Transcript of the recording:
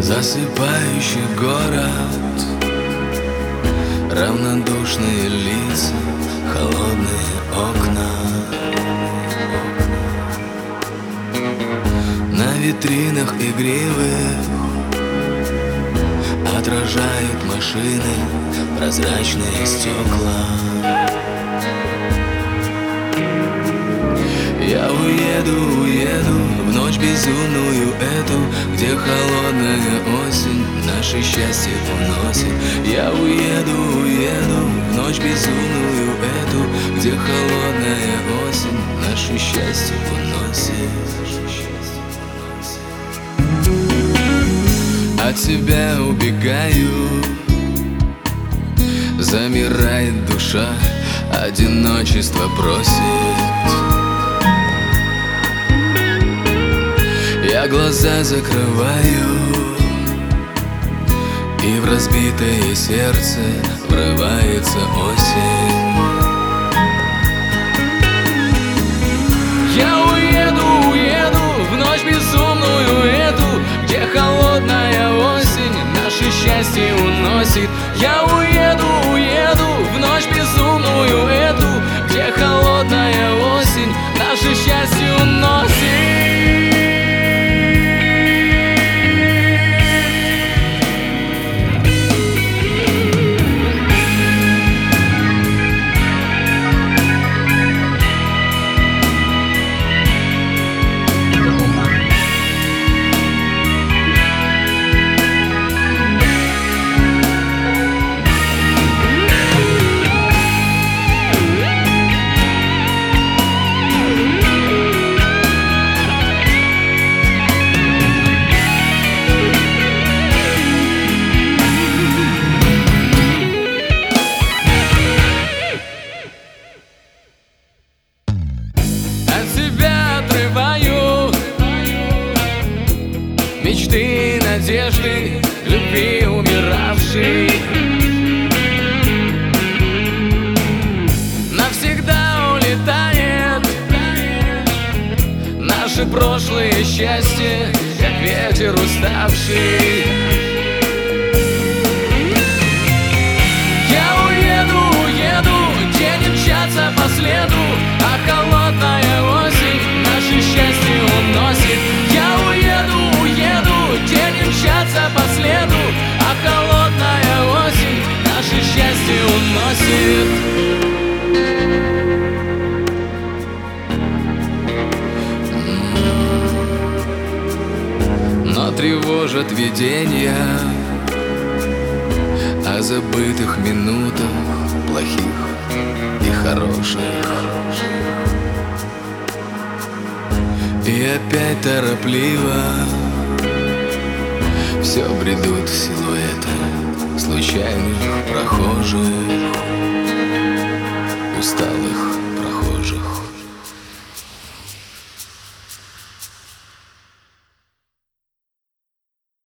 Засыпающий город, равнодушные лица, холодные окна. На витринах игривых отражают машины прозрачные стекла. Я уеду, уеду в ночь безумную эту, где холодная осень наше счастье уносит. Я уеду, уеду в ночь безумную эту, где холодная осень наше счастье уносит. От тебя убегаю, замирает душа, одиночество просит. Я глаза закрываю, и в разбитое сердце врывается осень. Я уеду, уеду в ночь безумную эту, где холодная осень наше счастье уносит. Я уеду, уеду в ночь безумную эту, где холодная осень наше счастье уносит. Мечты, надежды, любви умиравшей навсегда улетает наше прошлое счастье, как ветер уставший. Я уеду, уеду, где не мчаться по следу, а холодная осень наше счастье уносит. Я уеду, уеду, где не мчаться по следу, а холодная осень наше счастье уносит. Но тревожат видения о забытых минутах, плохих и хороших. И опять торопливо все бредут силуэты случайных прохожих, усталых прохожих.